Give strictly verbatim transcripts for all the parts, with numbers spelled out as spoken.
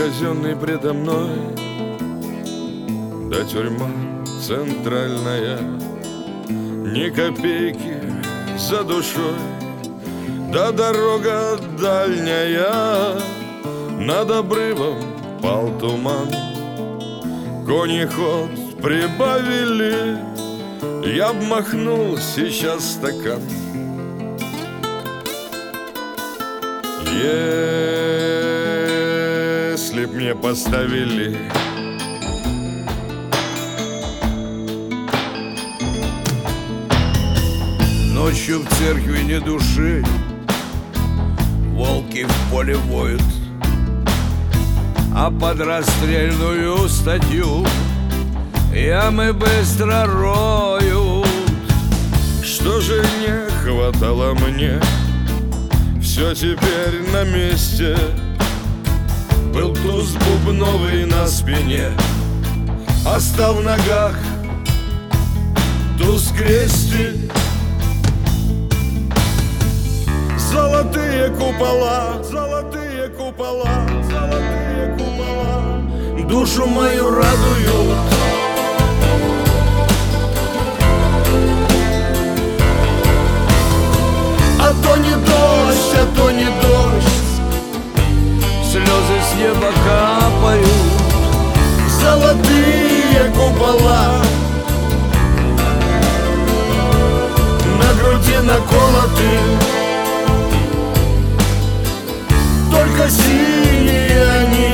казенный предо мной, да тюрьма центральная, ни копейки за душой, да дорога дальняя. Над обрывом пал туман, кони ход прибавили, я б махнул сейчас стакан. Если б мне поставили ночью в церкви ни души, волки в поле воют, а под расстрельную статью ямы быстро роют. Что же не хватало мне? Все теперь на месте. Был туз бубновый на спине, а стал в ногах туз крестик. Золотые купола, золотые купола, золотые купола душу мою радуют. А то не дождь, а то не дождь, слезы с неба капают. Золотые купола на груди наколоты, только синие они,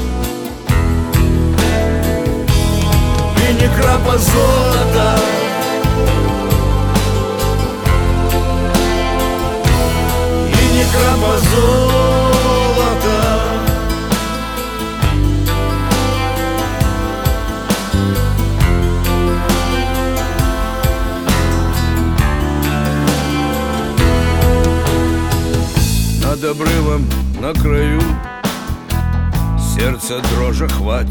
и ни крапа золота. И ни крапа золота. Над обрывом на краю сердце дрожи хватит.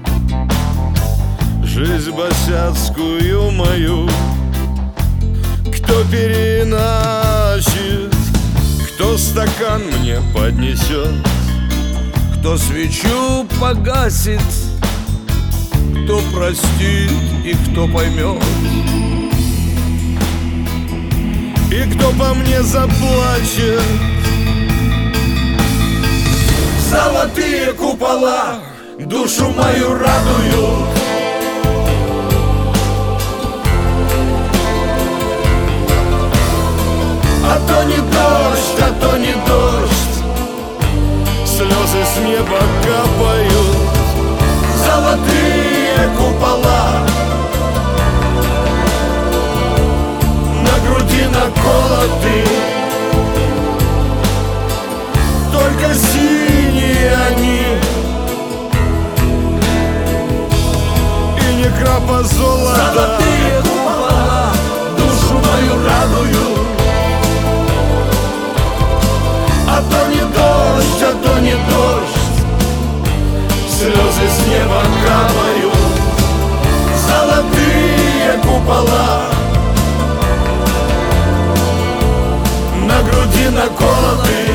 Жизнь босяцкую мою кто переначит, кто стакан мне поднесет, кто свечу погасит, кто простит и кто поймет, и кто по мне заплачет. Золотые купола душу мою радуют. А то не дождь, а то не дождь, слезы с неба капают. Золотые купола на груди наколоты, только синие они, и ни крапа золота. Золотые купола душу мою радуют. А то не дождь, а то не дождь, слезы с неба капают. Золотые купола на груди наколоты,